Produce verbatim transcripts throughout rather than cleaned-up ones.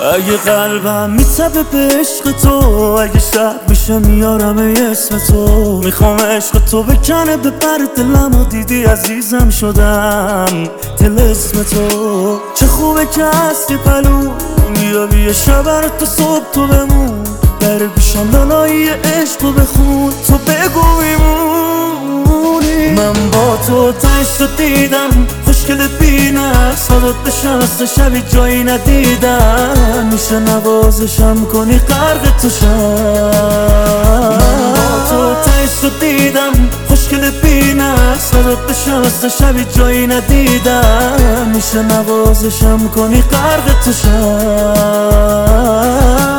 اگه قلبم میتبه به عشق تو، اگه شب میشه میارم یه اسم تو. میخوام عشق تو بکنه به پر دلم و دیدی عزیزم شدم دل اسم تو. چه خوبه که هستی پلو، بیا بیا شبر تو صبح تو بمون. در پیشم لالایی عشق رو بخون، تو بگو میمونی. من با تو تنش رو دیدم، خوشگلت بینم سادت بشست شبی جایی ندیدم. میشه نوازشم کنی غرق تو شم. من با تو تنش رو دیدم، خوشگلت بینم سادت بشست شبی جایی ندیدم. میشه نوازشم کنی غرق تو شم.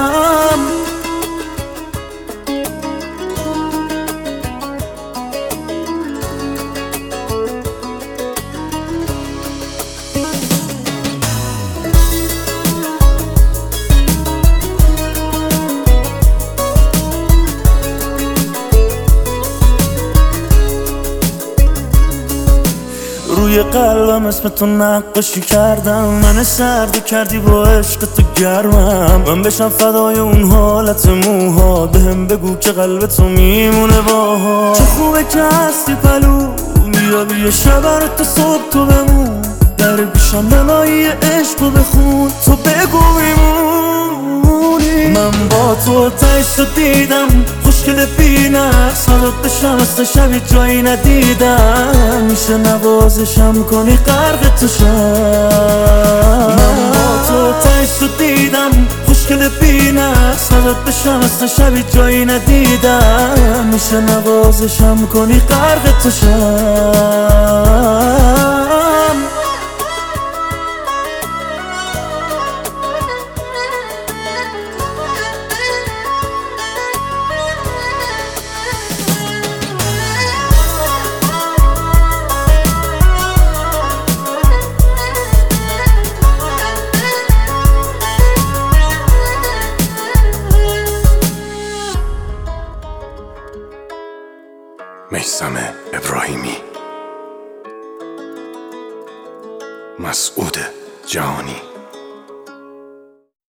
روی قلبم اسم تو نقاشی کردم، من سرد کردی با عشق تو گرمم. من بشم فدای اون حالت موها، بهم بگو که قلب تو میمونه باها. چه خوبه که هستی پلو، بیا بیا شبر تو صبح تو بمون. در پیشم لالایی عشق رو بخون، تو بگو میمونی. من با تو تنش رو دیدم، خوشگل بینم سادت بشم است شبی جایی ندیدم. میشه نوازشم کنی غرق تو شم. من با تو تنش رو دیدم، خوشگل بینم سادت بشم است شبی جایی ندیدم. میشه نوازشم کنی غرق تو شم. میثم ابراهیمی، مسعود جهانی.